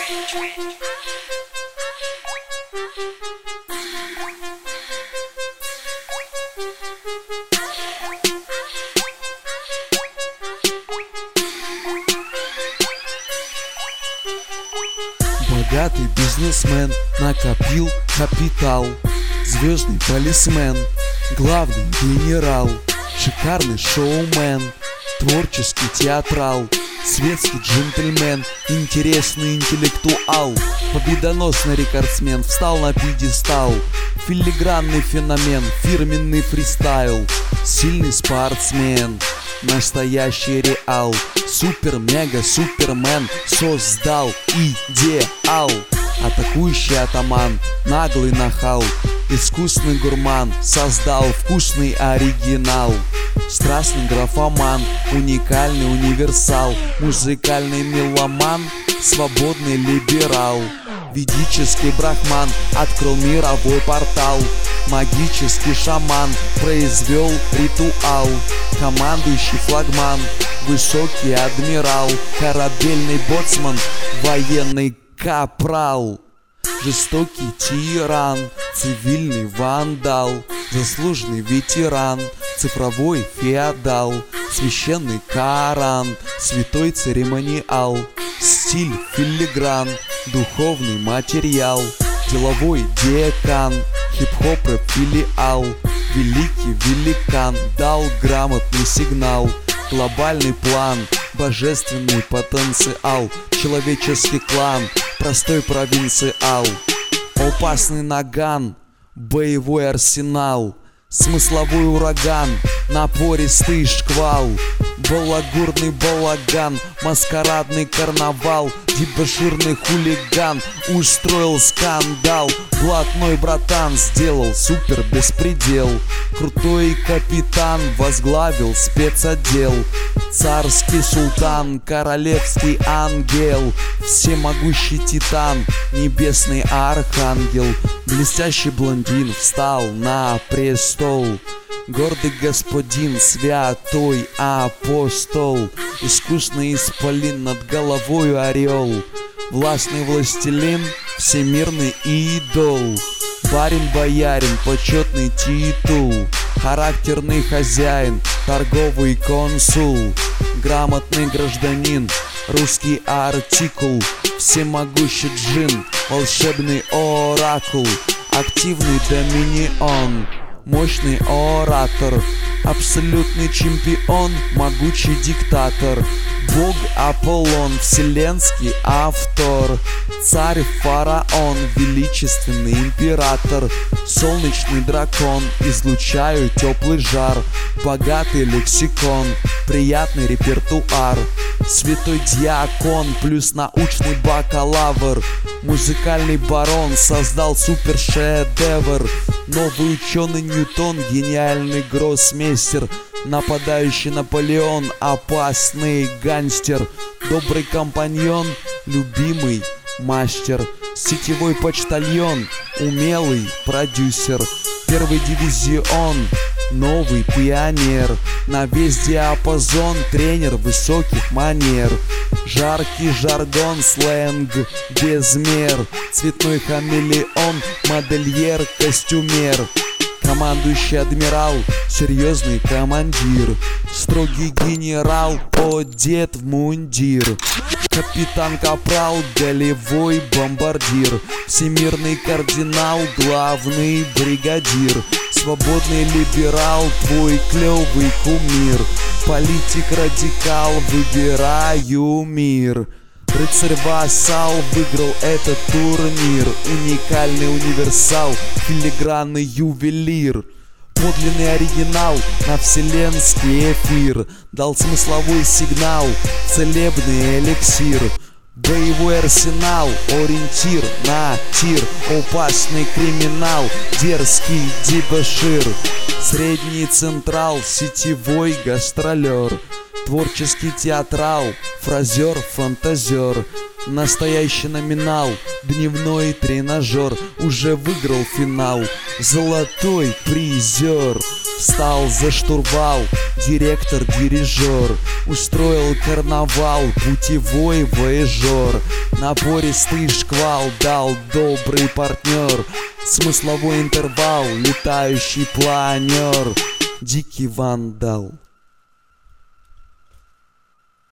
Богатый бизнесмен накопил капитал, звездный полисмен, главный генерал, шикарный шоумен, творческий театрал, светский джентльмен, интересный интеллектуал, победоносный рекордсмен, встал на пьедестал, филигранный феномен, фирменный фристайл, сильный спортсмен, настоящий реал, супер-мега-супермен создал идеал, атакующий атаман, наглый нахал, искусный гурман создал вкусный оригинал, страстный графоман, уникальный универсал, музыкальный меломан, свободный либерал, ведический брахман открыл мировой портал, магический шаман произвел ритуал, командующий флагман, высокий адмирал, корабельный боцман, военный капрал, жестокий тиран, цивильный вандал, заслуженный ветеран, цифровой феодал, священный Коран, святой церемониал, стиль филигран, духовный материал, деловой декан, хип-хоп рэп филиал, великий великан дал грамотный сигнал, глобальный план, божественный потенциал, человеческий клан, простой провинциал, опасный наган, боевой арсенал, смысловой ураган, напористый шквал, балагурный балаган, маскарадный карнавал, дебоширный хулиган устроил скандал, блатной братан сделал супер беспредел, крутой капитан возглавил спецотдел, царский султан, королевский ангел, всемогущий титан, небесный архангел, блестящий блондин встал на престол, гордый господин, святой апостол, искусный исполин, над головою орел, властный властелин, всемирный идол, барин-боярин, почетный титул, характерный хозяин, торговый консул, грамотный гражданин, русский артикул, всемогущий джин, волшебный оракул, активный доминион, мощный оратор, абсолютный чемпион, могучий диктатор, бог Аполлон, вселенский автор, царь фараон, величественный император, солнечный дракон, излучаю теплый жар, богатый лексикон, приятный репертуар, святой диакон плюс научный бакалавр, музыкальный барон создал супершедевр, новый ученый Ньютон, гениальный гроссмейстер, нападающий Наполеон, опасный гангстер, добрый компаньон, любимый мастер, сетевой почтальон, умелый продюсер, первый дивизион, новый пионер, на весь диапазон тренер высоких манер, жаркий жаргон, сленг без мер, цветной хамелеон, модельер, костюмер, командующий адмирал, серьезный командир, строгий генерал, одет в мундир, капитан капрал, голевой бомбардир, всемирный кардинал, главный бригадир, свободный либерал, твой клевый кумир, политик радикал, выбираю мир. Рыцарь-вассал выиграл этот турнир, уникальный универсал, филигранный ювелир, подлинный оригинал на вселенский эфир, дал смысловой сигнал, целебный эликсир, боевой арсенал, ориентир на тир, опасный криминал, дерзкий дебошир, средний централ, сетевой гастролер, творческий театрал, фразер, фантазер, настоящий номинал, дневной тренажер, уже выиграл финал, золотой призер, встал за штурвал, директор-дирижер, устроил карнавал, путевой вояжер. Напористый шквал дал добрый партнер, смысловой интервал, летающий планер, дикий вандал.